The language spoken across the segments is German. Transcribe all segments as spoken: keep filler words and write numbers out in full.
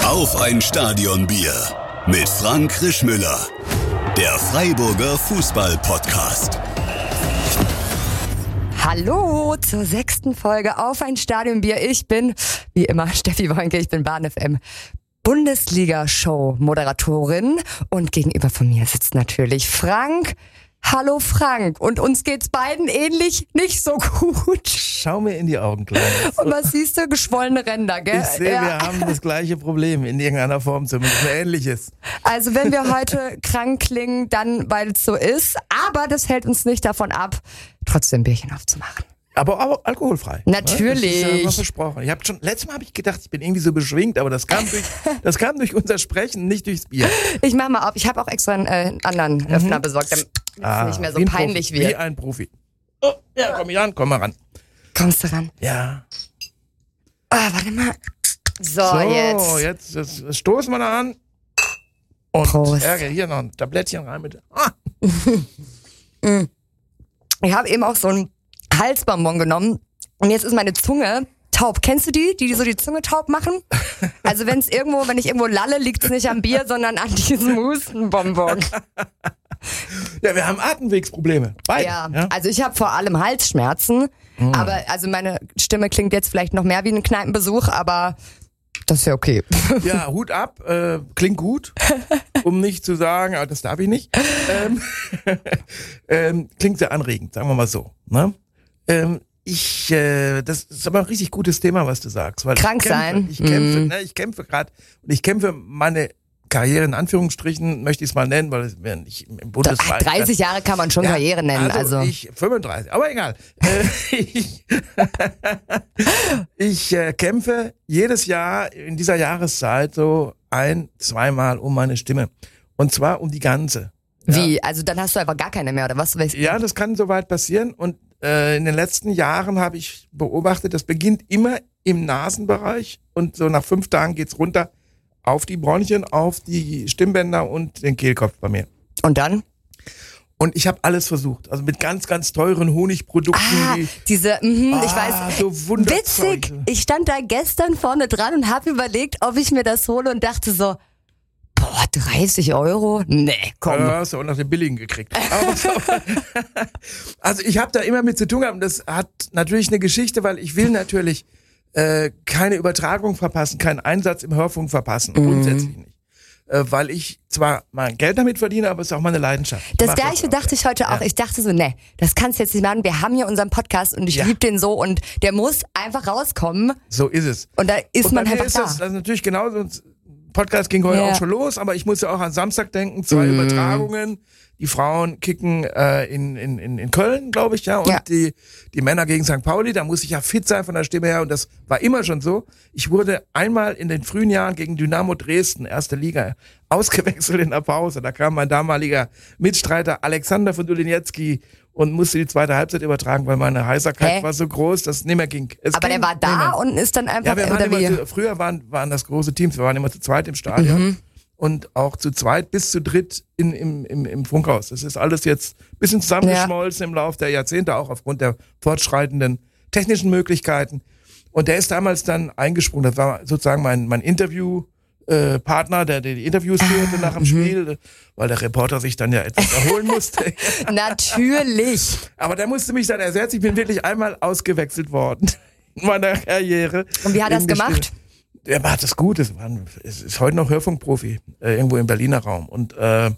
Auf ein Stadionbier mit Frank Rischmüller. Der Freiburger Fußball-Podcast. Hallo zur sechsten Folge Auf ein Stadionbier. Ich bin, wie immer, Steffi Woinke, ich bin Bahn F M Bundesliga-Show-Moderatorin und gegenüber von mir sitzt natürlich Frank. Hallo Frank. Und uns geht's beiden ähnlich nicht so gut. Schau mir in die Augen, Kleines. Und was siehst du? Geschwollene Ränder, gell? Ich sehe, ja. Wir haben das gleiche Problem, in irgendeiner Form zumindest, ein ähnliches. Also wenn wir heute krank klingen, dann weil es so ist. Aber das hält uns nicht davon ab, trotzdem ein Bierchen aufzumachen. Aber, aber alkoholfrei. Natürlich. Das ist ja mal versprochen. Ich hab schon, letztes Mal habe ich gedacht, ich bin irgendwie so beschwingt, aber das kam durch, das kam durch unser Sprechen, nicht durchs Bier. Ich mach mal auf. Ich habe auch extra einen äh, anderen mhm. Öffner besorgt, damit es ah, nicht mehr so peinlich Profi, wird. Wie ein Profi. Oh, ja, komm ich ran, komm mal ran. Kommst du ran? Ja. Ah, warte mal. So, so jetzt. So, jetzt das, das stoßen wir da an. Und Prost. Ärger, hier noch ein Tablettchen rein, bitte. Ah. Ich habe eben auch so ein Halsbonbon genommen und jetzt ist meine Zunge taub. Kennst du die, die so die Zunge taub machen? Also wenn es irgendwo, wenn ich irgendwo lalle, liegt es nicht am Bier, sondern an diesem Hustenbonbon. Ja, wir haben Atemwegsprobleme. Beide. Ja, ja, also ich habe vor allem Halsschmerzen, mhm. aber also meine Stimme klingt jetzt vielleicht noch mehr wie ein Kneipenbesuch, aber das ist ja okay. Ja, Hut ab, äh, klingt gut, um nicht zu sagen, aber das darf ich nicht. Ähm, ähm, klingt sehr anregend, sagen wir mal so. Ne? Ähm, ich, äh, das ist aber ein richtig gutes Thema, was du sagst. Weil Krank ich kämpfe, sein. Ich kämpfe, mm. ne, ich kämpfe gerade und ich kämpfe meine Karriere in Anführungsstrichen, möchte ich es mal nennen, weil ich im Bundesliga. dreißig Jahre kann man schon ja, Karriere nennen. Also, also. ich, fünfunddreißig, aber egal. ich ich äh, kämpfe jedes Jahr in dieser Jahreszeit so ein-, zweimal um meine Stimme. Und zwar um die ganze. Ja. Wie? Also dann hast du einfach gar keine mehr, oder was? Ja, das kann soweit passieren. Und äh, in den letzten Jahren habe ich beobachtet, das beginnt immer im Nasenbereich und so nach fünf Tagen geht's runter auf die Bronchien, auf die Stimmbänder und den Kehlkopf bei mir. Und dann? Und ich habe alles versucht, also mit ganz, ganz teuren Honigprodukten. Ah, die, diese, mh, ich ah, weiß, so witzig, ich stand da gestern vorne dran und habe überlegt, ob ich mir das hole und dachte so, boah, dreißig Euro? Nee, komm. Ja, hast du auch nach den billigen gekriegt. Aber so, also ich habe da immer mit zu tun gehabt und das hat natürlich eine Geschichte, weil ich will natürlich äh, keine Übertragung verpassen, keinen Einsatz im Hörfunk verpassen, mhm. grundsätzlich nicht. Äh, weil ich zwar mein Geld damit verdiene, aber es ist auch meine Leidenschaft. Ich das Gleiche das dachte ich heute auch. Ja. Ich dachte so, nee, das kannst du jetzt nicht machen. Wir haben hier unseren Podcast und ich ja. liebe den so und der muss einfach rauskommen. So ist es. Und da ist und man bei mir einfach ist da. Das, das ist natürlich genauso. Podcast ging heute ja. auch schon los, aber ich muss ja auch an Samstag denken, zwei mm. Übertragungen. Die Frauen kicken äh, in, in, in Köln, glaube ich, ja, und ja. die die Männer gegen Sankt Pauli, da muss ich ja fit sein von der Stimme her und das war immer schon so. Ich wurde einmal in den frühen Jahren gegen Dynamo Dresden, erste Liga, ausgewechselt in der Pause. Da kam mein damaliger Mitstreiter Alexander von Dulinietzki und musste die zweite Halbzeit übertragen, weil meine Heiserkeit Hä? war so groß, dass es nicht mehr ging. Es aber ging der war da und ist dann einfach... Ja, wir waren immer zu, früher waren, waren das große Teams, wir waren immer zu zweit im Stadion. Mhm. Und auch zu zweit bis zu dritt in, im, im, im Funkhaus. Das ist alles jetzt ein bisschen zusammengeschmolzen ja. im Laufe der Jahrzehnte, auch aufgrund der fortschreitenden technischen Möglichkeiten. Und der ist damals dann eingesprungen. Das war sozusagen mein, mein Interviewpartner, der, der die Interviews führte nach dem Spiel, weil der Reporter sich dann ja etwas erholen musste. Natürlich. Aber der musste mich dann ersetzen. Ich bin wirklich einmal ausgewechselt worden in meiner Karriere. Und wie hat er das gemacht? Stimme. Er macht das gut, es, war, es ist heute noch Hörfunkprofi, äh, irgendwo im Berliner Raum. Und äh,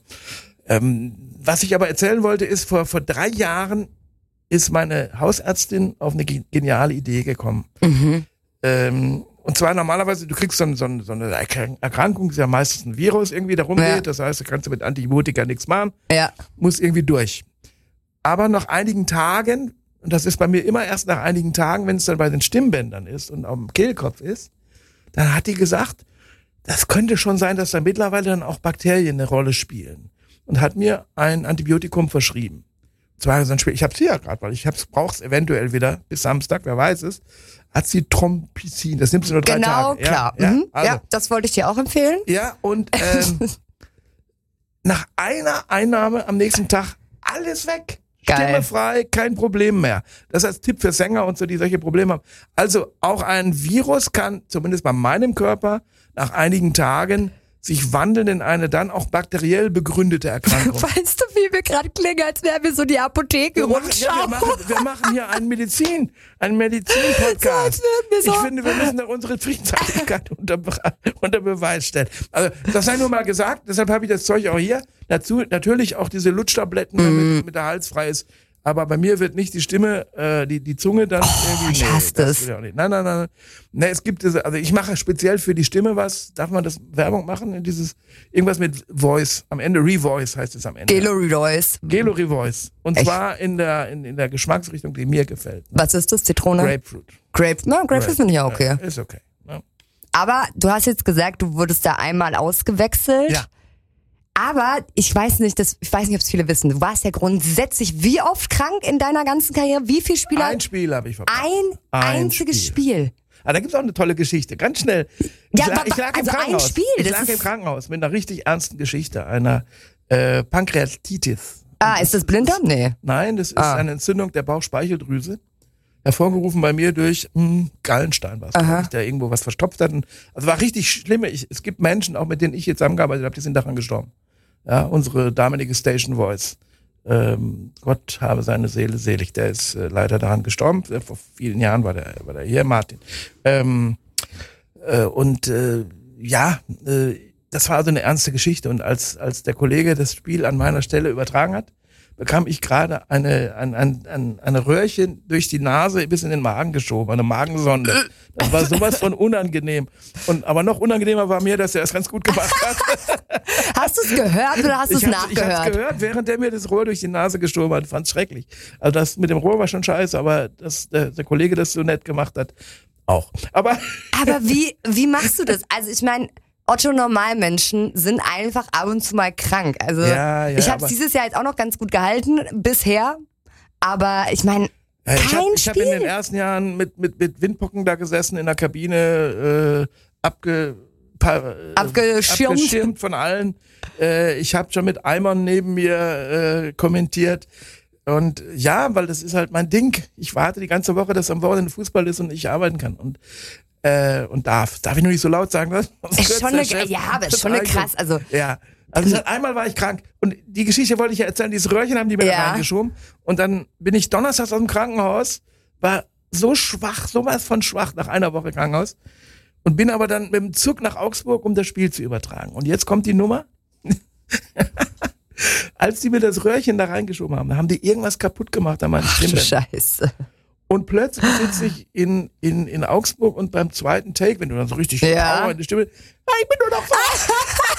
ähm, was ich aber erzählen wollte, ist, vor, vor drei Jahren ist meine Hausärztin auf eine geniale Idee gekommen. Mhm. Ähm, und zwar normalerweise, du kriegst so, ein, so, ein, so eine Erkrankung, ist ja meistens ein Virus irgendwie, da rumgeht. Ja. Das heißt, du kannst mit Antibiotika nichts machen, ja. muss irgendwie durch. Aber nach einigen Tagen, und das ist bei mir immer erst nach einigen Tagen, wenn es dann bei den Stimmbändern ist und am Kehlkopf ist, dann hat die gesagt, das könnte schon sein, dass da mittlerweile dann auch Bakterien eine Rolle spielen. Und hat mir ein Antibiotikum verschrieben. Zwar dann später, ich hab's hier ja gerade, weil ich hab's, brauch's eventuell wieder bis Samstag, wer weiß es. Azithromycin, das nimmst du nur drei genau, Tage. Genau, klar. Ja, mhm. ja, also. ja, das wollte ich dir auch empfehlen. Ja, und ähm, nach einer Einnahme am nächsten Tag alles weg. Geil. Stimmefrei, kein Problem mehr. Das ist als Tipp für Sänger und so, die solche Probleme haben. Also auch ein Virus kann, zumindest bei meinem Körper, nach einigen Tagen sich wandeln in eine dann auch bakteriell begründete Erkrankung. Weißt du, wie wir gerade klingen, als wären wir so die Apotheke Wir machen, ja, wir, machen, wir machen hier einen Medizin, einen Medizin-Podcast. So, wir so- Ich finde, wir müssen da unsere Friedenseitigkeit unter, unter Beweis stellen. Also, das sei nur mal gesagt, deshalb habe ich das Zeug auch hier. Dazu natürlich auch diese Lutschtabletten, damit, damit der Hals frei ist. Aber bei mir wird nicht die Stimme, äh, die, die Zunge dann Oh, irgendwie. ich hasse das das. will ich auch nicht. Nein, nein, nein. Nee, es gibt diese, also ich mache speziell für die Stimme was. Darf man das Werbung machen? Dieses, irgendwas mit Voice. Am Ende, Revoice heißt es am Ende. Geloridois. Gelo Revoice. Und Echt? zwar in der, in, in der Geschmacksrichtung, die mir gefällt. Was ist das? Zitrone? Grapefruit. Grape. Na, Grapefruit finde ich ja okay. Ja, ist okay. Ja. Aber du hast jetzt gesagt, du wurdest da einmal ausgewechselt. Ja. Aber ich weiß nicht, das, ich weiß nicht, ob es viele wissen. Du warst ja grundsätzlich wie oft krank in deiner ganzen Karriere? Wie viele Spieler? Ein Spiel habe ich verpasst. Ein, Ein einziges Spiel. Spiel. Ah, da gibt's auch eine tolle Geschichte. Ganz schnell. Ja, ich, lag, aber- ich lag im also ein Krankenhaus. Spiel, ich das lag ist- im Krankenhaus mit einer richtig ernsten Geschichte, einer äh, Pankreatitis. Ah, ist das Blinddarm? Nee. Nein, das ist Ah. eine Entzündung der Bauchspeicheldrüse. Hervorgerufen bei mir durch hm, Gallenstein, was glaub ich, der irgendwo was verstopft hat. Und, also war richtig schlimm. Ich, es gibt Menschen, auch mit denen ich jetzt zusammengearbeitet habe, die sind daran gestorben. Ja, unsere damalige Station Voice. Ähm, Gott habe seine Seele selig. Der ist äh, leider daran gestorben. Äh, Vor vielen Jahren war der, war der hier, Martin. Ähm, äh, und äh, ja, äh, das war also eine ernste Geschichte. Und als, als der Kollege das Spiel an meiner Stelle übertragen hat, bekam ich gerade eine, ein, ein, ein, eine Röhrchen durch die Nase bis in den Magen geschoben, eine Magensonde. Das war sowas von unangenehm. Und, aber noch unangenehmer war mir, dass er es ganz gut gemacht hat. Hast du es gehört oder hast du es Ich hab's, ich hab's nachgehört? gehört, während der mir das Rohr durch die Nase geschoben hat. Fand's schrecklich. Also das mit dem Rohr war schon scheiße, aber dass der, der Kollege das so nett gemacht hat, auch. Aber Aber wie, wie machst du das? Also ich meine, Otto-Normalmenschen sind einfach ab und zu mal krank. Also Ja, ja, ich habe aber- es dieses Jahr jetzt auch noch ganz gut gehalten, bisher. Aber ich meine, Ja, ich kein habe ich hab in Spiel. den ersten Jahren mit, mit, mit Windpocken da gesessen in der Kabine, äh, abge, pa, äh, Abgeschirmt. abgeschirmt von allen. Äh, ich habe schon mit Eimern neben mir äh, kommentiert. Und ja, weil das ist halt mein Ding. Ich warte die ganze Woche, dass am Wochenende Fußball ist und ich arbeiten kann. Und äh, und darf. Darf ich nur nicht so laut sagen, was? Ist schon eine, ja, aber ist schon eine krass. Also Ja. Also es hat, einmal war ich krank und die Geschichte wollte ich ja erzählen, dieses Röhrchen haben die mir Ja. da reingeschoben und dann bin ich donnerstags aus dem Krankenhaus, war so schwach, sowas von schwach nach einer Woche Krankenhaus und bin aber dann mit dem Zug nach Augsburg, um das Spiel zu übertragen. Und jetzt kommt die Nummer. Als die mir das Röhrchen da reingeschoben haben, haben die irgendwas kaputt gemacht an meinen ach du Stimmbändern. Scheiße. Und plötzlich sitze ich in, in, in Augsburg und beim zweiten Take, wenn du dann so richtig Ja. Power in die Stimme, ah, ich bin nur noch wach.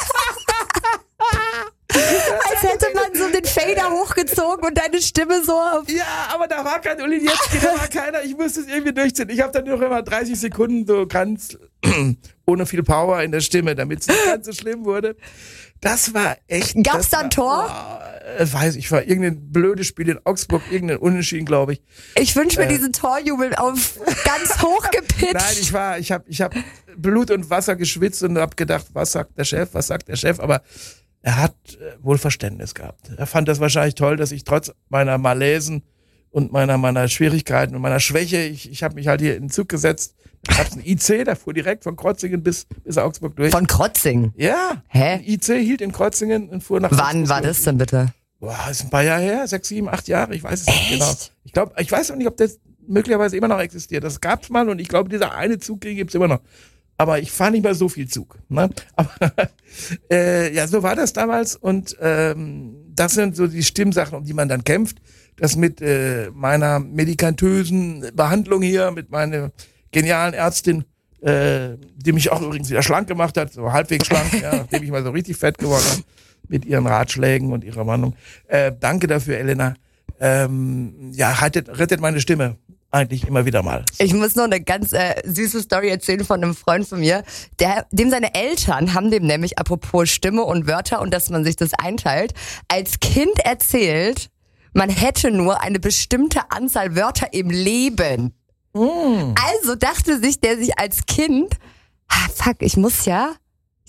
Als hätte man so den Fader hochgezogen und deine Stimme so auf. Ja, aber da war kein Olinietzki, da war keiner, ich musste es irgendwie durchziehen. Ich habe dann nur immer dreißig Sekunden so ganz ohne viel Power in der Stimme, damit es nicht ganz so schlimm wurde. Das war echt... Gab's das da ein war- Tor? Boah, ich weiß ich, war irgendein blödes Spiel in Augsburg, irgendein Unentschieden, glaube ich. Ich wünsche mir Äh. diesen Torjubel auf ganz hoch gepitcht. Nein, ich war, ich habe ich hab Blut und Wasser geschwitzt und habe gedacht, was sagt der Chef, was sagt der Chef, aber er hat äh, wohl Verständnis gehabt. Er fand das wahrscheinlich toll, dass ich trotz meiner Malaisen und meiner meiner Schwierigkeiten und meiner Schwäche, ich, ich habe mich halt hier in den Zug gesetzt, da gab's einen I C, der fuhr direkt von Krotzingen bis, bis Augsburg durch. Von Krotzing. Ja, Hä? ein I C hielt in Krotzingen und fuhr nach Wann Augsburg war durch. das denn bitte? Boah, ist ein paar Jahre her, sechs, sieben, acht Jahre, ich weiß es nicht Echt? genau. Ich glaube, ich weiß auch nicht, ob das möglicherweise immer noch existiert. Das gab's mal und ich glaube, dieser eine Zug den gibt's immer noch. Aber ich fahre nicht mehr so viel Zug. Ne? Aber äh, ja, so war das damals und ähm, das sind so die Stimmsachen, um die man dann kämpft. Das mit äh, meiner medikamentösen Behandlung hier, mit meiner genialen Ärztin, äh, die mich auch übrigens wieder schlank gemacht hat, so halbwegs schlank, ja, nachdem ich mal so richtig fett geworden bin, mit ihren Ratschlägen und ihrer Meinung. Äh, danke dafür, Elena. Ähm, ja, rettet, rettet meine Stimme eigentlich immer wieder mal. Ich muss noch eine ganz äh, süße Story erzählen von einem Freund von mir. Der, dem seine Eltern haben dem nämlich, apropos Stimme und Wörter und dass man sich das einteilt, als Kind erzählt, man hätte nur eine bestimmte Anzahl Wörter im Leben. Mm. Also dachte sich der sich als Kind, ah, fuck, ich muss ja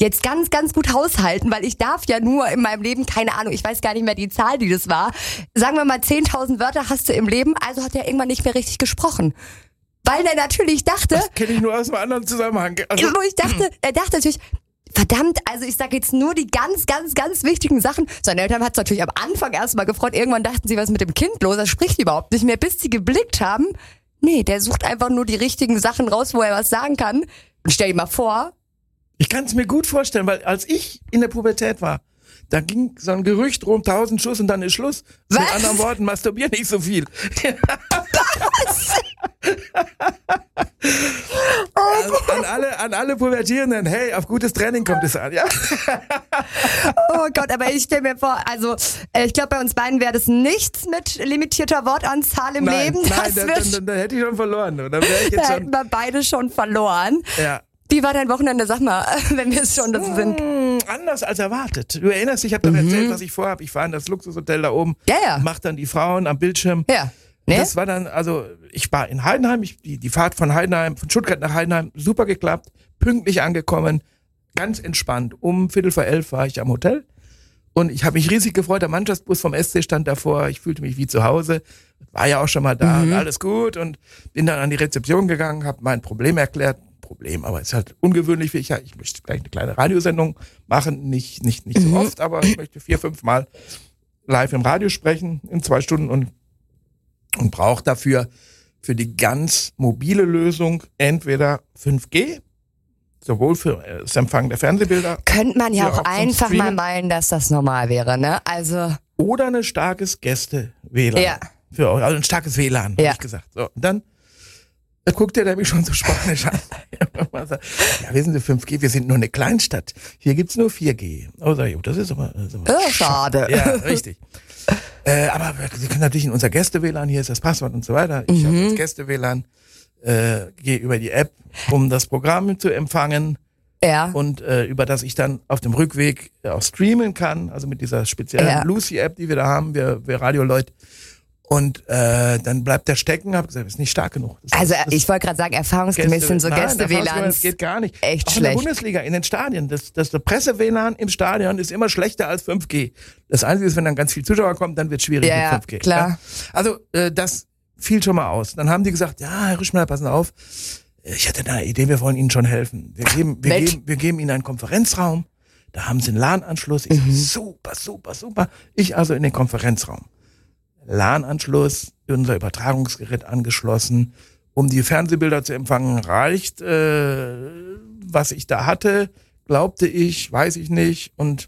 jetzt ganz, ganz gut haushalten, weil ich darf ja nur in meinem Leben, keine Ahnung, ich weiß gar nicht mehr die Zahl, die das war, sagen wir mal zehntausend Wörter hast du im Leben, also hat er irgendwann nicht mehr richtig gesprochen. Weil er natürlich dachte... Das kenne ich nur aus einem anderen Zusammenhang. Also, wo ich dachte, er dachte natürlich... Verdammt, also ich sage jetzt nur die ganz, ganz, ganz wichtigen Sachen. Seine Eltern hat es natürlich am Anfang erstmal gefreut. Irgendwann dachten sie, was ist mit dem Kind los? Er spricht überhaupt nicht mehr, bis sie geblickt haben. Nee, der sucht einfach nur die richtigen Sachen raus, wo er was sagen kann. Und stell dir mal vor. Ich kann es mir gut vorstellen, weil als ich in der Pubertät war, da ging so ein Gerücht rum, tausend Schuss und dann ist Schluss. Was? Mit anderen Worten, masturbier nicht so viel. Was? Also an alle, an alle Pubertierenden, hey, auf gutes Training kommt es an, ja? Oh Gott, aber ich stelle mir vor, also äh, ich glaube, bei uns beiden wäre das nichts mit limitierter Wortanzahl im Nein, Leben. nein, Das dann, wird, dann, dann, dann hätte ich schon verloren. Dann wäre ich da jetzt hätten schon, wir beide schon verloren. ja. Wie war dein Wochenende? Sag mal, wenn wir es schon dazu sind. Hm, anders als erwartet. Du erinnerst dich, ich habe doch erzählt, was ich vorhabe. Ich fahre in das Luxushotel da oben, Ja, ja. mach dann die Frauen am Bildschirm. Ja. Ne? Das war dann, also ich war in Heidenheim, ich, die, die Fahrt von Heidenheim, von Stuttgart nach Heidenheim, super geklappt, pünktlich angekommen, ganz entspannt. Um Viertel vor elf war ich am Hotel und ich habe mich riesig gefreut, der Mannschaftsbus vom S C stand davor, ich fühlte mich wie zu Hause, war ja auch schon mal da Mhm. und alles gut und bin dann an die Rezeption gegangen, habe mein Problem erklärt, Problem, aber es ist halt ungewöhnlich für ich, ich möchte gleich eine kleine Radiosendung machen, nicht, nicht, nicht so Mhm. oft, aber ich möchte vier, fünf Mal live im Radio sprechen in zwei Stunden und und braucht dafür für die ganz mobile Lösung entweder fünf G, sowohl für das Empfangen der Fernsehbilder, Könnte man ja Ja, auch auch zum einfach mal Streamen. meinen, dass das normal wäre, ne? Also, oder ein starkes Gäste-W L A N. Ja. Für, also ein starkes W L A N, Ja. hab ich gesagt. So, und dann da guckt der mich schon so spanisch an. Ja, wissen Sie, fünf G, wir sind nur eine Kleinstadt. Hier gibt's nur vier G. Oh, sag ich, das ist aber, das ist aber oh, schade. Ja, richtig. Äh, aber Sie können natürlich in unser Gäste-W L A N, hier ist das Passwort und so weiter. Ich Mhm. habe jetzt Gäste-W L A N, äh, gehe über die App, um das Programm zu empfangen Ja. und äh, über das ich dann auf dem Rückweg äh, auch streamen kann, also mit dieser speziellen Ja. Lucy-App, die wir da haben, wir, wir Radioleute. Und äh, dann bleibt der stecken, hab gesagt, ist nicht stark genug. Das, Also das, ich wollte gerade sagen, erfahrungsgemäß sind so Nein, Gäste-W L A Erfahrungsgemäß Ns geht gar nicht. echt Auch in der schlecht. Bundesliga, in den Stadien, das, das der Presse-W L A N im Stadion ist immer schlechter als fünf G. Das Einzige ist, wenn dann ganz viel Zuschauer kommen, dann wird es schwierig Ja, mit ja, fünf G. klar. Ja? Also äh, das fiel schon mal aus. Dann haben die gesagt, ja, Herr Rischmeier, passen Sie auf, ich hatte eine Idee, wir wollen Ihnen schon helfen. Wir geben, wir Mensch. geben, wir geben Ihnen einen Konferenzraum, da haben Sie einen LAN-Anschluss. Ich Mhm. so, super, super, super. Ich also in den Konferenzraum. LAN-Anschluss, unser Übertragungsgerät angeschlossen, um die Fernsehbilder zu empfangen, reicht, äh, was ich da hatte, glaubte ich, weiß ich nicht. Und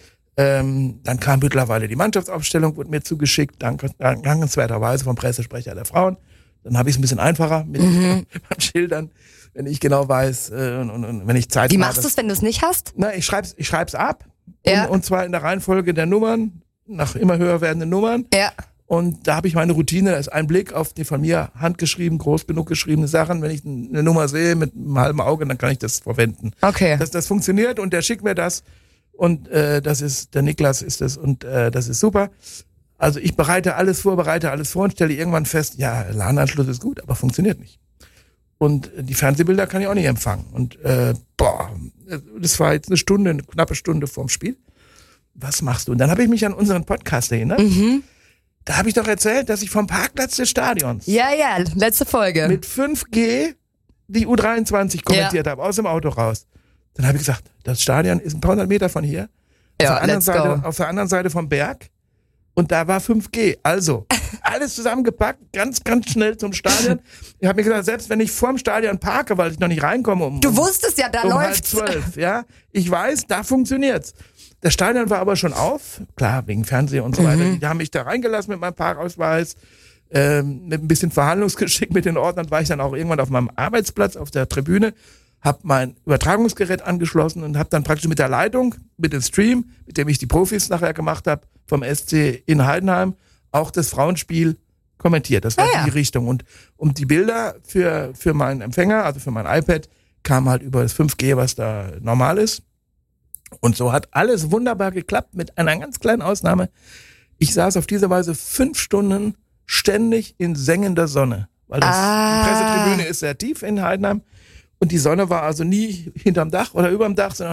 ähm, dann kam mittlerweile die Mannschaftsaufstellung, wurde mir zugeschickt, dank, dankenswerterweise vom Pressesprecher der Frauen. Dann habe ich es ein bisschen einfacher mit Mhm. beim Schildern, wenn ich genau weiß äh, und, und, und wenn ich Zeit Wie habe. machst du es, wenn du es nicht hast? Na, ich schreib's, ich schreib's ab. Ja. Und, und zwar in der Reihenfolge der Nummern, nach immer höher werdenden Nummern. Ja. Und da habe ich meine Routine, da ist ein Blick auf die von mir handgeschrieben, groß genug geschriebene Sachen. Wenn ich eine Nummer sehe mit einem halben Auge, dann kann ich das verwenden. Okay. Das, das funktioniert und der schickt mir das. Und äh, das ist, der Niklas ist das und äh, das ist super. Also ich bereite alles vor, bereite alles vor und stelle irgendwann fest, ja, LAN-Anschluss ist gut, aber funktioniert nicht. Und die Fernsehbilder kann ich auch nicht empfangen. Und äh, boah, das war jetzt eine Stunde, eine knappe Stunde vorm Spiel. Was machst du? Und dann habe ich mich an unseren Podcast erinnert. Mhm. Da habe ich doch erzählt, dass ich vom Parkplatz des Stadions Ja, ja, letzte Folge. mit fünf G die U dreiundzwanzig kommentiert habe, aus dem Auto raus. Dann habe ich gesagt, das Stadion ist ein paar hundert Meter von hier, auf, Ja, der anderen let's Seite, go. auf der anderen Seite vom Berg. Und da war fünf G. Also, alles zusammengepackt, ganz, ganz schnell zum Stadion. Ich habe mir gesagt, selbst wenn ich vorm Stadion parke, weil ich noch nicht reinkomme, um, Du um, wusstest ja, da um halb läuft's. zwölf, ja, ich weiß, da funktioniert's. Das Stadion war aber schon auf, klar, wegen Fernseher und so weiter. Mhm. Die haben mich da reingelassen mit meinem Parkausweis. Ähm, mit ein bisschen Verhandlungsgeschick mit den Ordnern war ich dann auch irgendwann auf meinem Arbeitsplatz auf der Tribüne, habe mein Übertragungsgerät angeschlossen und habe dann praktisch mit der Leitung, mit dem Stream, mit dem ich die Profis nachher gemacht habe, vom S C in Heidenheim, auch das Frauenspiel kommentiert. Das war Ah, ja. die Richtung. Und, und die Bilder für, für meinen Empfänger, also für mein iPad, kamen halt über das fünf G, was da normal ist. Und so hat alles wunderbar geklappt, mit einer ganz kleinen Ausnahme. Ich saß auf diese Weise fünf Stunden ständig in sengender Sonne. Weil das, Ah. die Pressetribüne ist sehr tief in Heidenheim. Und die Sonne war also nie hinterm Dach oder überm Dach, sondern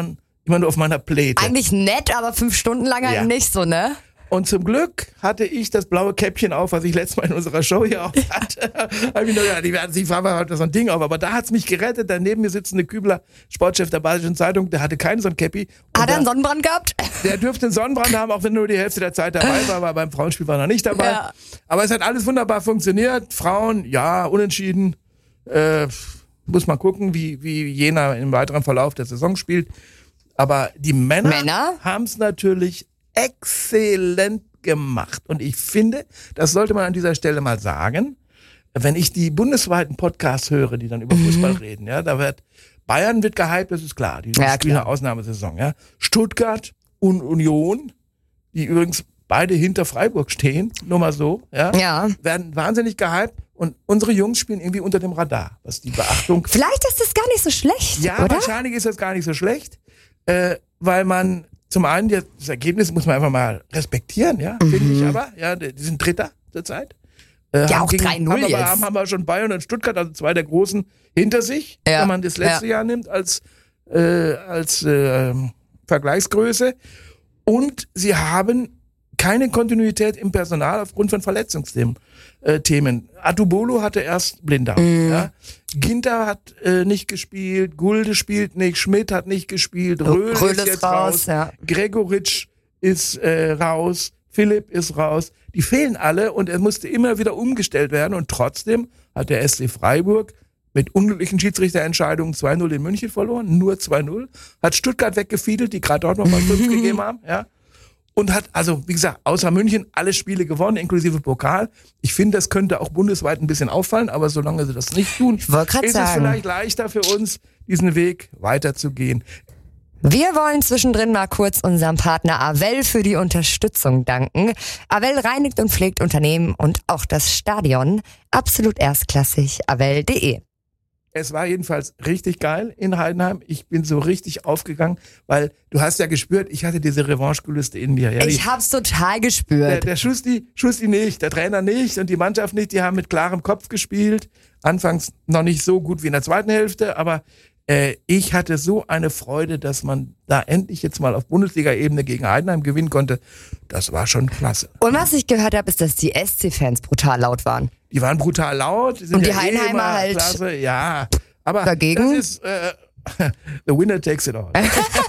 immer nur auf meiner Pläte. Eigentlich nett, aber fünf Stunden lang halt Ja. nicht so, ne? Und zum Glück hatte ich das blaue Käppchen auf, was ich letztes Mal in unserer Show hier auch hatte. Hab ich nur gedacht, die werden sich fahren heute so ein Ding auf. Aber da hat's mich gerettet. Da neben mir sitzt eine Kübler, Sportchef der Badischen Zeitung, der hatte keinen so ein Käppi. Und Hat er einen da- Sonnenbrand gehabt? Der dürfte einen Sonnenbrand haben, auch wenn er nur die Hälfte der Zeit dabei war, aber beim Frauenspiel war er nicht dabei. Ja. Aber es hat alles wunderbar funktioniert. Frauen, ja, unentschieden. Äh, muss man gucken, wie, wie Jena im weiteren Verlauf der Saison spielt. Aber die Männer, Männer? haben es natürlich exzellent gemacht. Und ich finde, das sollte man an dieser Stelle mal sagen, wenn ich die bundesweiten Podcasts höre, die dann über Mhm. Fußball reden, ja, da wird Bayern wird gehypt, das ist klar. Die Ja, spielen klar. eine Ausnahmesaison, ja. Stuttgart und Union, die übrigens beide hinter Freiburg stehen, nur mal so, ja, Ja. werden wahnsinnig gehypt und unsere Jungs spielen irgendwie unter dem Radar, was die Beachtung. Vielleicht ist das gar nicht so schlecht, Ja, oder? wahrscheinlich ist das gar nicht so schlecht, äh, weil man zum einen die- das Ergebnis muss man einfach mal respektieren, ja, finde ich aber, ja, die die sind Dritter zurzeit. Äh, Ja, haben auch gegen- drei null haben aber, jetzt. Haben, haben wir schon Bayern und Stuttgart, also zwei der Großen, hinter sich, Ja, wenn man das letzte ja. Jahr nimmt als, äh, als äh, Vergleichsgröße. Und sie haben keine Kontinuität im Personal aufgrund von Verletzungsthemen. Äh, Themen. Atubolo hatte erst Blinddarm. Mhm. Ja. Ginter hat äh, nicht gespielt, Gulde spielt nicht, Schmidt hat nicht gespielt, Röhl, Röhl ist ist jetzt raus, raus, ja. Gregoritsch ist äh, raus, Philipp ist raus. Die fehlen alle und er musste immer wieder umgestellt werden und trotzdem hat der S C Freiburg mit unglücklichen Schiedsrichterentscheidungen zwei null in München verloren, nur zwei null, hat Stuttgart weggefiedelt, die gerade dort nochmal fünf gegeben haben, ja. Und hat, also wie gesagt, außer München alle Spiele gewonnen, inklusive Pokal. Ich finde, das könnte auch bundesweit ein bisschen auffallen, aber solange sie das nicht tun, Ich wollte grad ist es sagen. vielleicht leichter für uns, diesen Weg weiterzugehen. Wir wollen zwischendrin mal kurz unserem Partner Avell für die Unterstützung danken. Avell reinigt und pflegt Unternehmen und auch das Stadion. Absolut erstklassig. avell punkt de. Es war jedenfalls richtig geil in Heidenheim. Ich bin so richtig aufgegangen, weil du hast ja gespürt, ich hatte diese Revanchegelüste in mir. Ja, die- Ich hab's total Der, gespürt. der Schusti, Schusti nicht, der Trainer nicht und die Mannschaft nicht, die haben mit klarem Kopf gespielt. Anfangs noch nicht so gut wie in der zweiten Hälfte, aber äh, ich hatte so eine Freude, dass man da endlich jetzt mal auf Bundesliga-Ebene gegen Heidenheim gewinnen konnte. Das war schon klasse. Und was ich gehört habe, ist, dass die S C-Fans brutal laut waren. Die waren brutal laut. Die sind Und die ja eh Heidenheimer immer halt klasse. Ja, aber dagegen? das ist äh, the winner takes it all.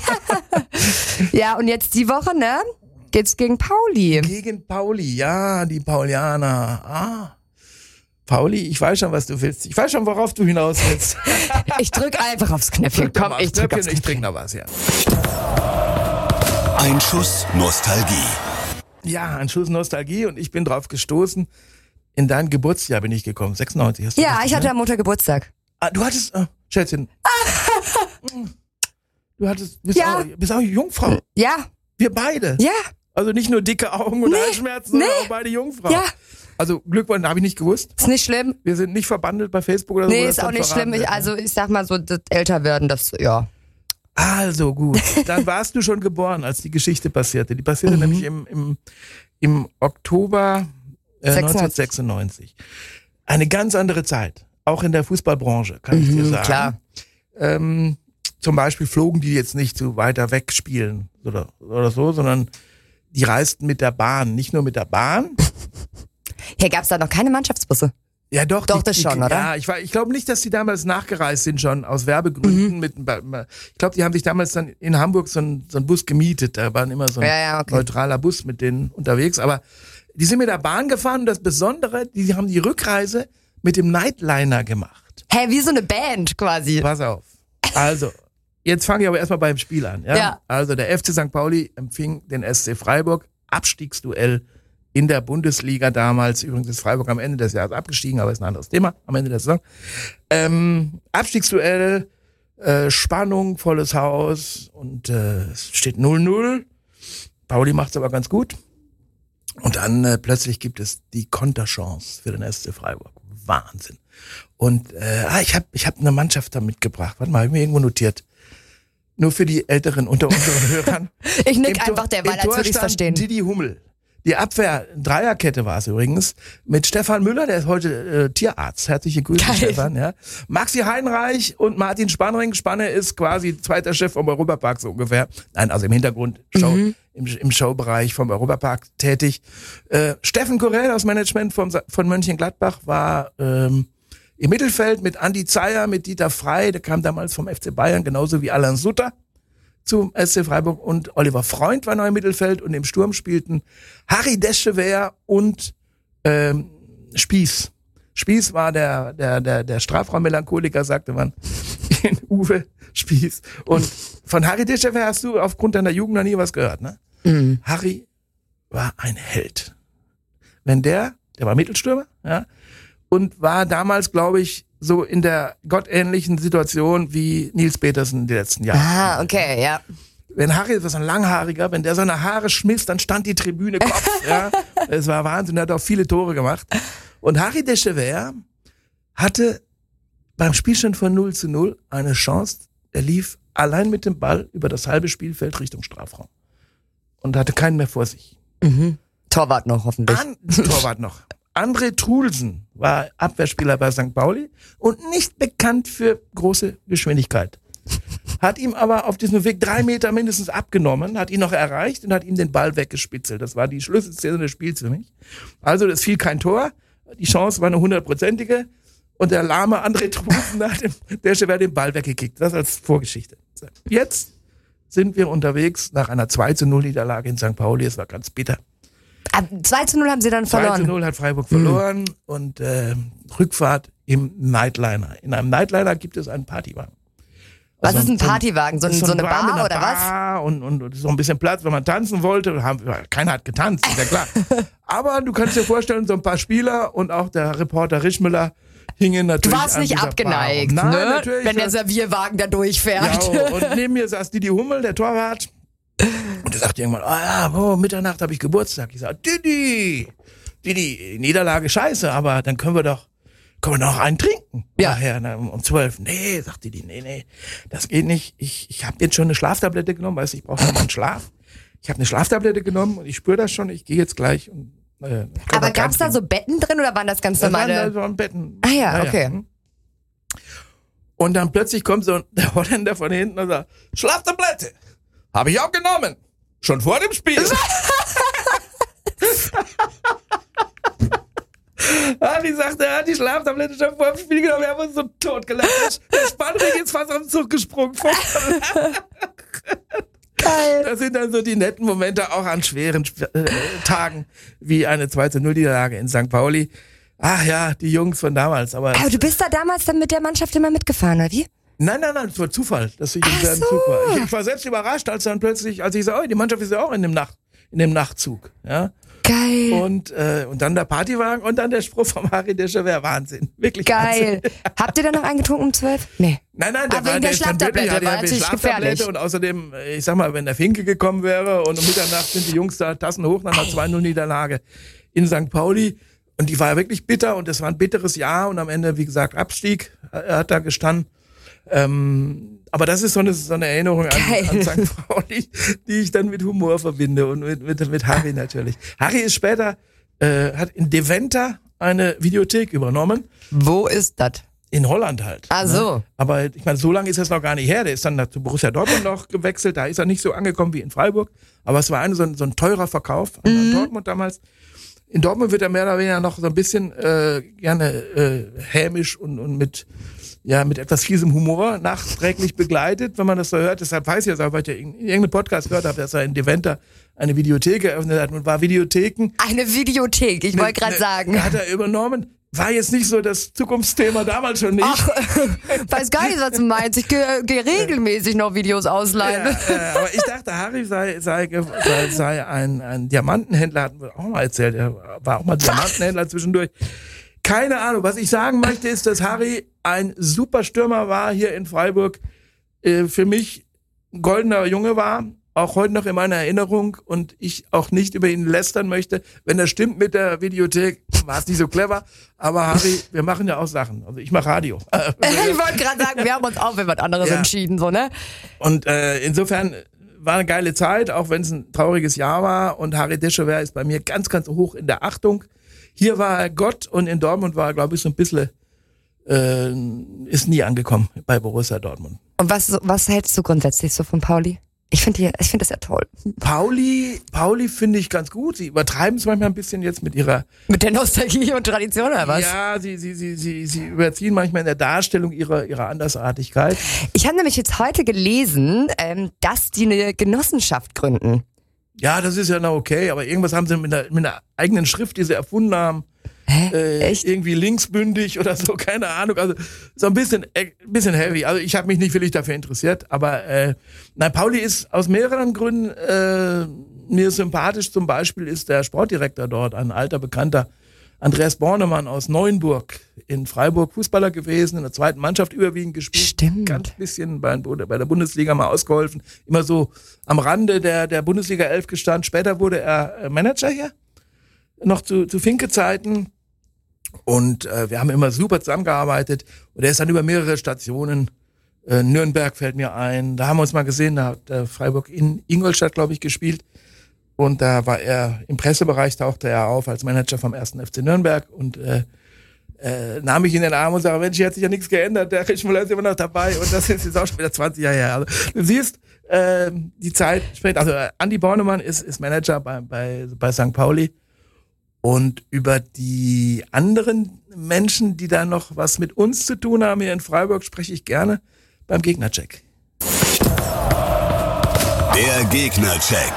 Ja, und jetzt die Woche, ne? Geht's gegen Pauli. Gegen Pauli, ja, die Paulianer. Ah. Pauli, ich weiß schon, was du willst. Ich weiß schon, worauf du hinaus willst. Ich drück einfach aufs Knöpfchen. Komm, ich drück aufs Ich Knöpfchen. trinke noch was, ja. Ein Schuss Nostalgie. Ja, ein Schuss Nostalgie und ich bin drauf gestoßen. In dein Geburtsjahr bin ich gekommen, sechsundneunzig. Hast du Ja, richtig, ich hatte ne? am Montag Geburtstag. Ah, du hattest, oh, Schätzchen. Du hattest, bist, Ja. auch, bist auch Jungfrau. Ja, Wir beide. ja, Also nicht nur dicke Augen und Nee, Halsschmerzen, sondern nee. auch beide Jungfrau. ja. Also Glückwunsch, habe ich nicht gewusst. Ist nicht schlimm. Wir sind nicht verbandelt bei Facebook oder so. Nee, wo ist das auch dann nicht verraten schlimm. Ich, wird, ne? also ich sag mal so, das Älterwerden, das, ja. Also gut, dann warst du schon geboren, als die Geschichte passierte. Die passierte Mhm. nämlich im, im, im Oktober äh, sechsundneunzig. neunzehnhundertsechsundneunzig. Eine ganz andere Zeit, auch in der Fußballbranche, kann ich dir Mhm, sagen. klar. Ähm, zum Beispiel flogen die jetzt nicht so weiter weg spielen oder, oder so, sondern die reisten mit der Bahn, nicht nur mit der Bahn. Hier gab's da noch keine Mannschaftsbusse. Ja, doch. Doch, die, das die, schon, oder? Ja, ich, war- ich glaube nicht, dass die damals nachgereist sind schon aus Werbegründen. Mhm. Mit, ich glaube, die haben sich damals dann in Hamburg so einen, so einen Bus gemietet. Da war immer so ein Ja, ja, okay. neutraler Bus mit denen unterwegs. Aber die sind mit der Bahn gefahren und das Besondere, die haben die Rückreise mit dem Nightliner gemacht. Hä, wie so eine Band quasi. Pass auf. Also, jetzt fange ich aber erstmal beim Spiel an. Ja? Ja. Also, der F C Sankt Pauli empfing den S C Freiburg. Abstiegsduell in der Bundesliga damals. Übrigens ist Freiburg am Ende des Jahres abgestiegen, aber ist ein anderes Thema am Ende der Saison. Ähm, Abstiegsduell, äh, Spannung, volles Haus und äh, es steht null null. Pauli macht's aber ganz gut. Und dann äh, plötzlich gibt es die Konterchance für den S C Freiburg. Wahnsinn. Und äh, ah, ich habe ich hab eine Mannschaft da mitgebracht. Warte mal, hab ich mir irgendwo notiert. Nur für die Älteren unter unseren Hörern. Ich nick Im Tor- einfach derweil, im als Tor würde ich's stand verstehen. Didi Hummel. Die Abwehr, Dreierkette war es übrigens, mit Stefan Müller, der ist heute äh, Tierarzt. Herzliche Grüße, Geil. Stefan. Ja. Maxi Heinreich und Martin Spannring. Spanne ist quasi zweiter Chef vom Europapark so ungefähr. Nein, also im Hintergrund, Show, mhm. im, im Showbereich vom Europapark tätig. Äh, Steffen Korell aus Management vom, von Mönchengladbach war ähm, im Mittelfeld mit Andi Zeyer, mit Dieter Frey, der kam damals vom F C Bayern, genauso wie Alan Sutter zum S C Freiburg, und Oliver Freund war neu im Mittelfeld, und im Sturm spielten Harry Deschewer und ähm, Spieß. Spieß war der der der der Strafraummelancholiker, sagte man, in Uwe Spieß. Und von Harry Deschewer hast du aufgrund deiner Jugend noch nie was gehört, ne? Mhm. Harry war ein Held. Wenn der, der war Mittelstürmer, ja, und war damals, glaube ich, so in der gottähnlichen Situation wie Nils Petersen die letzten Jahre. Ah, okay, ja. Wenn Harry, das war so ein Langhaariger, wenn der seine Haare schmiss, dann stand die Tribüne Kopf. Ja. Es war Wahnsinn, er hat auch viele Tore gemacht. Und Harry Deschewer hatte beim Spielstand von null zu null eine Chance. Er lief allein mit dem Ball über das halbe Spielfeld Richtung Strafraum. Und hatte keinen mehr vor sich. Mhm. Torwart noch, hoffentlich. An, Torwart noch. André Trulsen war Abwehrspieler bei Sankt Pauli und nicht bekannt für große Geschwindigkeit. Hat ihm aber auf diesem Weg drei Meter mindestens abgenommen, hat ihn noch erreicht und hat ihm den Ball weggespitzelt. Das war die Schlüsselszene des Spiels für mich. Also es fiel kein Tor, die Chance war eine hundertprozentige, und der lahme André Trulsen hat dem, der Chef den Ball weggekickt. Das als Vorgeschichte. Jetzt sind wir unterwegs nach einer zwei zu null Niederlage in Sankt Pauli. Es war ganz bitter. Ab zwei zu null haben sie dann verloren. zwei zu null hat Freiburg verloren, mhm. und äh, Rückfahrt im Nightliner. In einem Nightliner gibt es einen Partywagen. Was also ist ein Partywagen? So, ein, so, so eine Bar, Bar oder Bar was? Und, und, und so ein bisschen Platz, wenn man tanzen wollte. Haben, keiner hat getanzt, ist ja klar. Aber du kannst dir vorstellen, so ein paar Spieler und auch der Reporter Rischmüller hingen natürlich. Du warst an nicht dieser abgeneigt, Bar. Nein, ne? natürlich. Wenn der Servierwagen da durchfährt. Ja, und neben mir saß Didi Hummel, der Torwart. Und er sagte irgendwann, ah ja, oh, Mitternacht habe ich Geburtstag. Ich sage, Didi, Didi, Niederlage scheiße, aber dann können wir doch, können wir noch einen trinken. Ja. Nachher um zwölf. Nee, sagt Didi, nee, nee, das geht nicht. Ich, ich habe jetzt schon eine Schlaftablette genommen, weißt du, ich brauche noch mal einen Schlaf. Ich habe eine Schlaftablette genommen und ich spüre das schon, ich gehe jetzt gleich. Und, äh, aber gab's da so Betten drin oder waren das ganz normale? Da waren da so Betten. Ah ja, naja. okay. Und dann plötzlich kommt so der Holländer von hinten und sagt, Schlaftablette. Habe ich auch genommen. Schon vor dem Spiel. Ah, die sagte, er hat die Schlaftablette schon vor dem Spiel genommen. Wir haben uns so tot gelacht. Der Spannring ist fast auf den Zug gesprungen. Geil. Das sind dann so die netten Momente auch an schweren äh, Tagen, wie eine zwei zu null Niederlage in Sankt Pauli. Ach ja, die Jungs von damals. Aber, aber du bist da damals dann mit der Mannschaft immer mitgefahren, oder wie? Nein, nein, nein, es war Zufall, dass ich im Ach selben so. Zug war. Ich, ich war selbst überrascht, als dann plötzlich, als ich so, oh, die Mannschaft ist ja auch in dem Nacht, in dem Nachtzug, ja. Geil. Und äh, und dann der Partywagen und dann der Spruch vom Harry Deschewer, Wahnsinn, wirklich Geil. Wahnsinn. Habt ihr dann noch eingetrunken um zwölf? Nee. Nein, nein, der Aber war wegen der ist dann wirklich, Schlaftablette, ja, der war hatte natürlich Schlaftablette gefährlich. und außerdem, ich sag mal, wenn der Finke gekommen wäre und um Mitternacht sind die Jungs da Tassen hoch nach einer zwei null Niederlage in Sankt Pauli. Und die war ja wirklich bitter und es war ein bitteres Jahr und am Ende, wie gesagt, Abstieg, er hat da gestanden. Ähm, aber das ist so eine, so eine Erinnerung an, an Sankt Pauli, die ich dann mit Humor verbinde und mit, mit, mit Harry natürlich. Harry ist später, äh, hat in Deventer eine Videothek übernommen. Wo ist das? In Holland halt. Ach so. Ne? Aber ich meine, so lange ist das noch gar nicht her. Der ist dann zu Borussia Dortmund noch gewechselt. Da ist er nicht so angekommen wie in Freiburg. Aber es war ein, so, ein, so ein teurer Verkauf an Mhm. Dortmund damals. In Dortmund wird er mehr oder weniger noch so ein bisschen äh, gerne äh, hämisch und, und mit ja mit etwas fiesem Humor nachträglich begleitet, wenn man das so hört. Deshalb weiß ich das, weil ich ja in irgendeinem Podcast gehört habe, dass er in Deventer eine Videothek eröffnet hat und war Videotheken. Eine Videothek, ich wollte gerade ne, sagen. Hat er übernommen. War jetzt nicht so das Zukunftsthema damals schon nicht. Ach, weiß gar nicht, was du meinst. Ich gehe geh regelmäßig noch Videos ausleihen. Ja, äh, aber ich dachte, Harry sei, sei, sei, sei ein, ein Diamantenhändler, hatten wir auch mal erzählt. Er war auch mal Diamantenhändler zwischendurch. Keine Ahnung. Was ich sagen möchte, ist, dass Harry ein super Stürmer war hier in Freiburg. Äh, für mich ein goldener Junge war. Auch heute noch in meiner Erinnerung und ich auch nicht über ihn lästern möchte. Wenn das stimmt mit der Videothek, war es nicht so clever. Aber Harry, wir machen ja auch Sachen. Also ich mache Radio. Ich wollte gerade sagen, wir haben uns auch für was anderes Ja. entschieden, so, ne? Und äh, insofern war eine geile Zeit, auch wenn es ein trauriges Jahr war. Und Harry Deschevert ist bei mir ganz, ganz hoch in der Achtung. Hier war er Gott und in Dortmund war er, glaube ich, so ein bisschen, äh, ist nie angekommen bei Borussia Dortmund. Und was, was hältst du grundsätzlich so von Pauli? Ich finde ich finde das ja toll. Pauli, Pauli finde ich ganz gut. Sie übertreiben es manchmal ein bisschen jetzt mit ihrer... Mit der Nostalgie und Tradition oder was? Ja, sie, sie, sie, sie, sie überziehen manchmal in der Darstellung ihrer, ihrer Andersartigkeit. Ich habe nämlich jetzt heute gelesen, ähm, dass die eine Genossenschaft gründen. Ja, das ist ja noch okay, aber irgendwas haben sie mit einer, mit einer eigenen Schrift, die sie erfunden haben. Hä? Äh, Echt? Irgendwie linksbündig oder so, keine Ahnung. Also so ein bisschen, äh, bisschen heavy. Also ich habe mich nicht wirklich dafür interessiert, aber äh, nein, Pauli ist aus mehreren Gründen äh, mir sympathisch. Zum Beispiel ist der Sportdirektor dort, ein alter Bekannter, Andreas Bornemann aus Neuenburg in Freiburg, Fußballer gewesen, in der zweiten Mannschaft überwiegend gespielt. Stimmt. Ganz bisschen bei, bei der Bundesliga mal ausgeholfen. Immer so am Rande der, der Bundesliga elf gestanden. Später wurde er Manager hier, noch zu, zu Finke-Zeiten. Und äh, wir haben immer super zusammengearbeitet. Und er ist dann über mehrere Stationen, äh, Nürnberg fällt mir ein, da haben wir uns mal gesehen, da hat äh, Freiburg in Ingolstadt, glaube ich, gespielt. Und da war er, im Pressebereich tauchte er auf als Manager vom ersten F C Nürnberg und äh, äh, nahm mich in den Arm und sagte, Mensch, hier hat sich ja nichts geändert, der Rischmüller ist immer noch dabei und das ist jetzt auch schon wieder zwanzig Jahre her. Also, du siehst, äh, die Zeit später, also äh, Andi Bornemann ist, ist Manager bei, bei, bei Sankt Pauli. Und über die anderen Menschen, die da noch was mit uns zu tun haben hier in Freiburg, spreche ich gerne beim Gegnercheck. Der Gegnercheck.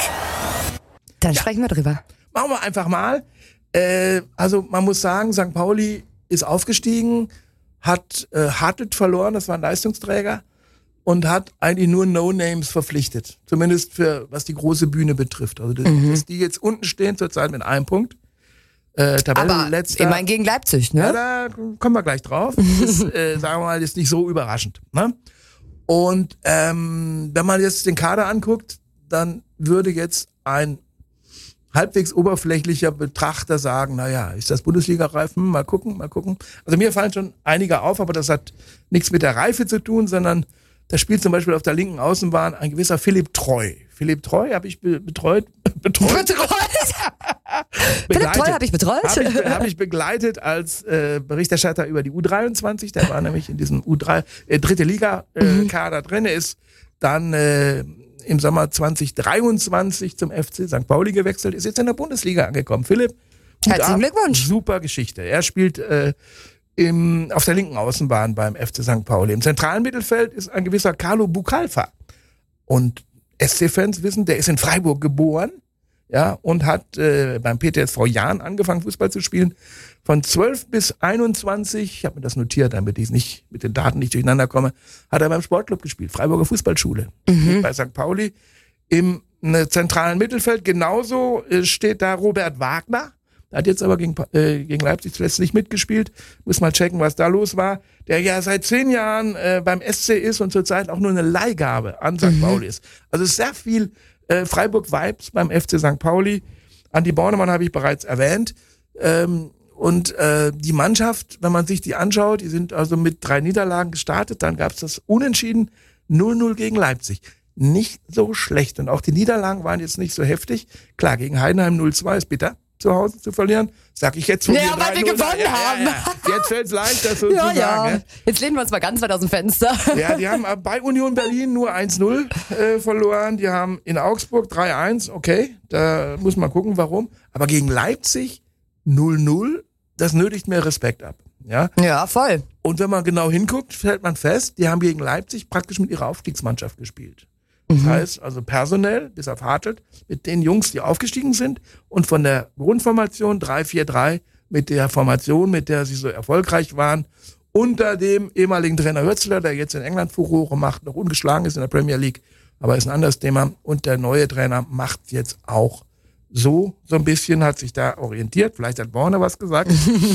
Dann sprechen wir drüber. Machen wir einfach mal. Äh, also man muss sagen, Sankt Pauli ist aufgestiegen, hat äh, Hartelt verloren, das war ein Leistungsträger, und hat eigentlich nur No-Names verpflichtet. Zumindest für was die große Bühne betrifft. Also das, mhm. dass die jetzt unten stehen zurzeit mit einem Punkt. Äh, Tabellenletzter. Aber immerhin gegen Leipzig, ne? Ja, da kommen wir gleich drauf. Das ist, äh, sagen wir mal, ist nicht so überraschend. Ne? Und ähm, wenn man jetzt den Kader anguckt, dann würde jetzt ein halbwegs oberflächlicher Betrachter sagen, naja, ist das Bundesliga-reif? Hm, mal gucken, mal gucken. Also mir fallen schon einige auf, aber das hat nichts mit der Reife zu tun, sondern da spielt zum Beispiel auf der linken Außenbahn ein gewisser Philipp Treu. Philipp Treu habe ich be- betreut. Betreut? Betreut? Philipp Treu habe ich betreut? Habe ich, hab ich begleitet als äh, Berichterstatter über die U dreiundzwanzig. Der war nämlich in diesem U drei, äh, dritte Liga-Kader äh, mhm. drin. Er ist dann äh, im Sommer zwanzig dreiundzwanzig zum F C Sankt Pauli gewechselt, ist jetzt in der Bundesliga angekommen. Philipp, herzlichen Glückwunsch. Super Geschichte. Er spielt äh, im, auf der linken Außenbahn beim F C Sankt Pauli. Im zentralen Mittelfeld ist ein gewisser Carlo Bucalfa. Und S C-Fans wissen, der ist in Freiburg geboren, ja, und hat äh, beim P T S V Jahn angefangen, Fußball zu spielen. Von zwölf bis einundzwanzig, ich habe mir das notiert, damit ich nicht mit den Daten nicht durcheinander komme, hat er beim Sportclub gespielt, Freiburger Fußballschule. Mhm. Bei Sankt Pauli im äh, zentralen Mittelfeld. Genauso äh, steht da Robert Wagner. Der hat jetzt aber gegen, äh, gegen Leipzig zuletzt nicht mitgespielt. Muss mal checken, was da los war. Der ja seit zehn Jahren äh, beim S C ist und zurzeit auch nur eine Leihgabe an Sankt Mhm. Pauli ist. Also sehr viel äh, Freiburg-Vibes beim F C Sankt Pauli. Andi Bornemann habe ich bereits erwähnt. Ähm, und äh, die Mannschaft, wenn man sich die anschaut, die sind also mit drei Niederlagen gestartet. Dann gab es das Unentschieden null null gegen Leipzig. Nicht so schlecht. Und auch die Niederlagen waren jetzt nicht so heftig. Klar, gegen Heidenheim null zwei ist bitter, zu Hause zu verlieren. Sag ich jetzt von Ja, weil wir gewonnen ja, haben. Ja, ja. Jetzt fällt's leicht, das so ja, zu sagen. Ja. Ja. Jetzt lehnen wir uns mal ganz weit aus dem Fenster. Ja, die haben bei Union Berlin nur eins null äh, verloren. Die haben in Augsburg drei eins. Okay, da muss man gucken, warum. Aber gegen Leipzig null null, das nötigt mir Respekt ab. Ja, ja, voll. Und wenn man genau hinguckt, stellt man fest, die haben gegen Leipzig praktisch mit ihrer Aufstiegsmannschaft gespielt. Das mhm. heißt also personell, bis auf Hartelt, mit den Jungs, die aufgestiegen sind und von der Grundformation drei vier drei mit der Formation, mit der sie so erfolgreich waren, unter dem ehemaligen Trainer Hötzler, der jetzt in England Furore macht, noch ungeschlagen ist in der Premier League, aber ist ein anderes Thema. Und der neue Trainer macht jetzt auch so, so ein bisschen, hat sich da orientiert. Vielleicht hat Borne was gesagt.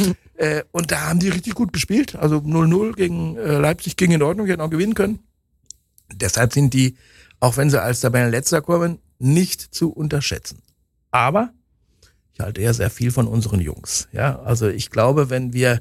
äh, und da haben die richtig gut gespielt. Also null null gegen äh, Leipzig ging in Ordnung, die hätten auch gewinnen können. Deshalb sind die, auch wenn sie als Tabellenletzter kommen, nicht zu unterschätzen. Aber ich halte ja sehr viel von unseren Jungs. Ja, also ich glaube, wenn wir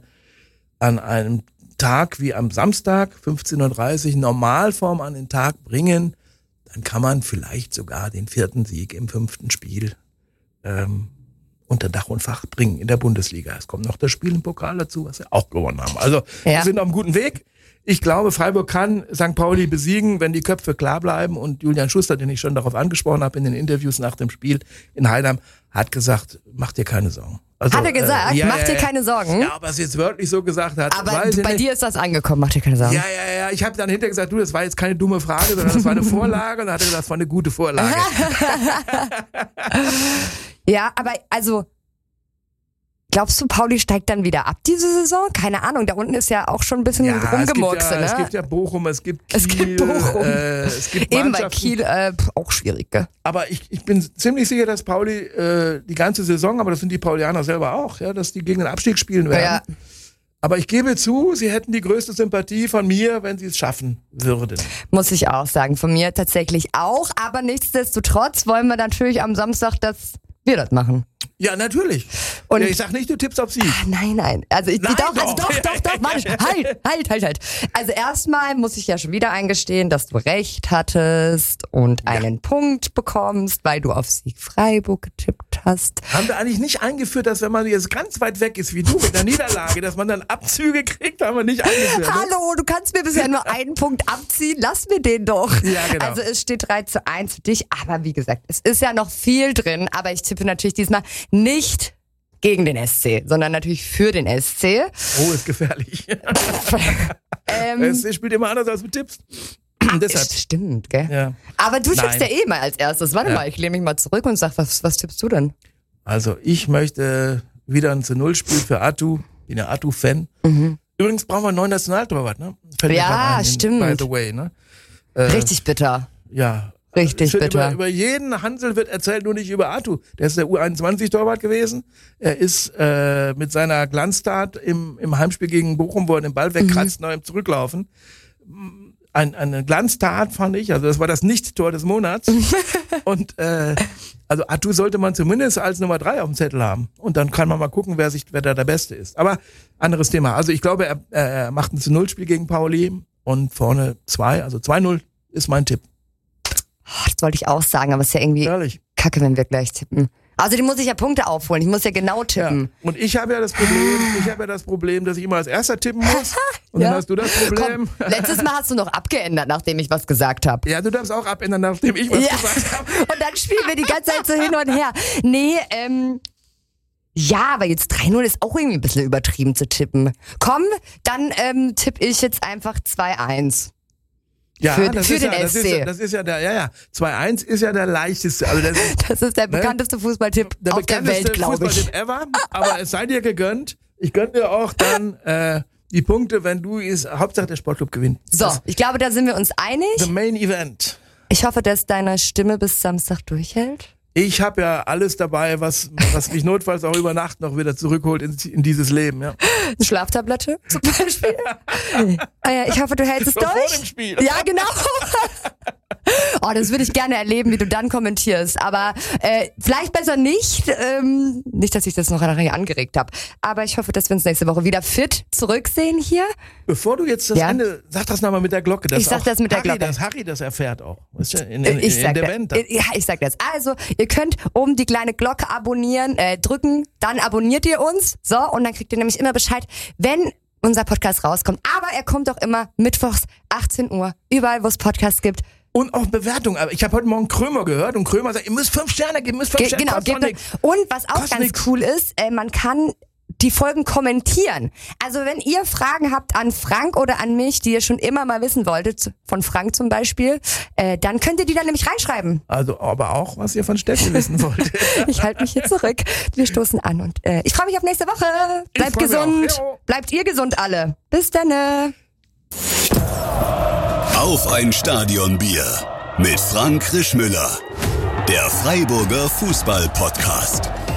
an einem Tag wie am Samstag, fünfzehn Uhr dreißig, Normalform an den Tag bringen, dann kann man vielleicht sogar den vierten Sieg im fünften Spiel ähm, unter Dach und Fach bringen in der Bundesliga. Es kommt noch das Spiel im Pokal dazu, was wir auch gewonnen haben. Also Ja. wir sind auf einem guten Weg. Ich glaube, Freiburg kann Sankt Pauli besiegen, wenn die Köpfe klar bleiben. Und Julian Schuster, den ich schon darauf angesprochen habe in den Interviews nach dem Spiel in Heidam, hat gesagt, mach dir keine Sorgen. Also, Hat er gesagt, äh, ja, mach ja, dir ja. keine Sorgen? Ja, aber es jetzt wörtlich so gesagt hat. Aber weiß ich bei nicht. dir ist das angekommen, mach dir keine Sorgen. Ja, ja, ja. Ich habe dann hinterher gesagt, du, das war jetzt keine dumme Frage, sondern das war eine Vorlage. Und dann hat er gesagt, das war eine gute Vorlage. Ja, aber also, glaubst du, Pauli steigt dann wieder ab diese Saison? Keine Ahnung, da unten ist ja auch schon ein bisschen Ja, es gibt rumgemurkse, ja, ne? es gibt ja Bochum, es gibt Kiel. Es gibt Bochum. Äh, es gibt Eben bei Mannschaften. Kiel äh, pf, auch schwierig, gell? Aber ich, ich bin ziemlich sicher, dass Pauli äh, die ganze Saison, aber das sind die Paulianer selber auch, ja, dass die gegen den Abstieg spielen werden. Ja. Aber ich gebe zu, sie hätten die größte Sympathie von mir, wenn sie es schaffen würden. Muss ich auch sagen, von mir tatsächlich auch. Aber nichtsdestotrotz wollen wir natürlich am Samstag, dass wir das machen. Ja, natürlich. Und- ja, ich sag nicht, du tippst auf Sieg. Ah, nein, nein. Also ich Nein, doch, also doch. doch, doch, doch, warte, halt, halt, halt, halt. Also erstmal muss ich ja schon wieder eingestehen, dass du recht hattest und einen Punkt bekommst, weil du auf Sieg Freiburg getippt hast. Haben wir eigentlich nicht eingeführt, dass wenn man jetzt ganz weit weg ist, wie du mit der Niederlage, dass man dann Abzüge kriegt? Haben wir nicht eingeführt. Ne? Hallo, du kannst mir bisher nur einen Punkt abziehen, lass mir den doch. Ja, genau. Also es steht drei zu eins für dich, aber wie gesagt, es ist ja noch viel drin, aber ich tippe natürlich diesmal nicht gegen den S C, sondern natürlich für den S C. Oh, ist gefährlich. Ähm, Es spielt immer anders, als du tippst. Deshalb. Stimmt, gell? Ja. Aber du tippst Nein. ja eh mal als erstes. Warte Ja. mal, ich lehne mich mal zurück und sag, was, was tippst du denn? Also ich möchte wieder ein zu null Spiel für Atu. Bin ja Atu-Fan. Übrigens brauchen wir einen neuen Nationaltorwart, ne? Fällt mir Ja, grad ein, stimmt. By the way, ne? Äh, Richtig bitter. Ja. Richtig Ich finde, bitter. Über, über jeden Hansel wird erzählt, nur nicht über Atu. Der ist der U einundzwanzig-Torwart gewesen. Er ist äh, mit seiner Glanztat im, im Heimspiel gegen Bochum, wo er den Ball wegkratzt, neu im Zurücklaufen. Ein, eine Glanztat, fand ich. Also das war das Nicht-Tor des Monats. Und äh, also Atu sollte man zumindest als Nummer drei auf dem Zettel haben. Und dann kann man mal gucken, wer sich, wer da der Beste ist. Aber anderes Thema. Also ich glaube, er, er macht ein zu null Spiel gegen Pauli und vorne zwei, also zwei null ist mein Tipp. Oh, das wollte ich auch sagen, aber es ist ja irgendwie Ehrlich. kacke, wenn wir gleich tippen. Außerdem muss ich ja Punkte aufholen. Ich muss ja genau Ja. tippen. Und ich habe ja das Problem, ich habe ja das Problem, dass ich immer als erster tippen muss. Und Ja. dann hast du das Problem. Komm, letztes Mal hast du noch abgeändert, nachdem ich was gesagt habe. Ja, du darfst auch abändern, nachdem ich was Ja. gesagt habe. Und dann spielen wir die ganze Zeit so hin und her. Nee, ähm, ja, aber jetzt drei null ist auch irgendwie ein bisschen übertrieben zu tippen. Komm, dann ähm, tippe ich jetzt einfach zwei eins. Ja, Für- das für ist den ja, das S ist C. ja, das ist ja der, ja, ja. zwei eins ist ja der leichteste, also der, Das ist der bekannteste Fußballtipp der auf der bekannteste Welt, glaube ich. Fußballtipp ever. Aber es sei dir gegönnt. Ich gönne dir auch dann äh, die Punkte, wenn du ist. Hauptsache der Sportclub gewinnt. So, Das ich glaube, da sind wir uns einig. ist the main event. Ich hoffe, dass deine Stimme bis Samstag durchhält. Ich habe ja alles dabei, was, was mich notfalls auch über Nacht noch wieder zurückholt in, in dieses Leben. Ja. Eine Schlaftablette zum Beispiel. Ah ja, ich hoffe, du hältst es Vor durch. dem Spiel. Ja, genau. Oh, das würde ich gerne erleben, wie du dann kommentierst. Aber äh, vielleicht besser nicht. Ähm, nicht, dass ich das noch nachher angeregt habe. Aber ich hoffe, dass wir uns nächste Woche wieder fit zurücksehen hier. Bevor du jetzt das Ja. Ende, sag das nochmal mit der Glocke. Dass Ich sag auch das mit der Harry, Glocke. Dass Harry das erfährt auch. Weißt du, in, in, Ich in sag, der das, Band. ja, ich sag das. Also, ihr könnt oben die kleine Glocke abonnieren, äh, drücken, dann abonniert ihr uns. So, und dann kriegt ihr nämlich immer Bescheid, wenn unser Podcast rauskommt. Aber er kommt auch immer mittwochs, achtzehn Uhr, überall, wo es Podcasts gibt. Und auch Bewertung. Aber ich habe heute Morgen Krömer gehört und Krömer sagt, ihr müsst fünf Sterne geben, ihr müsst fünf Ge Sterne genau, kostet doch gebt nix. und was auch Kostet ganz nix. cool ist, äh, man kann die Folgen kommentieren. Also wenn ihr Fragen habt an Frank oder an mich, die ihr schon immer mal wissen wolltet, von Frank zum Beispiel, äh, dann könnt ihr die dann nämlich reinschreiben. Also, aber auch, was ihr von Steffi wissen wollt. Ich halte mich hier zurück. Wir stoßen an und äh, ich freue mich auf nächste Woche. Bleibt freu mich gesund. auch. Jo. Bleibt ihr gesund alle. Bis dann. äh. Auf ein Stadionbier mit Frank Rischmüller. Der Freiburger Fußball-Podcast.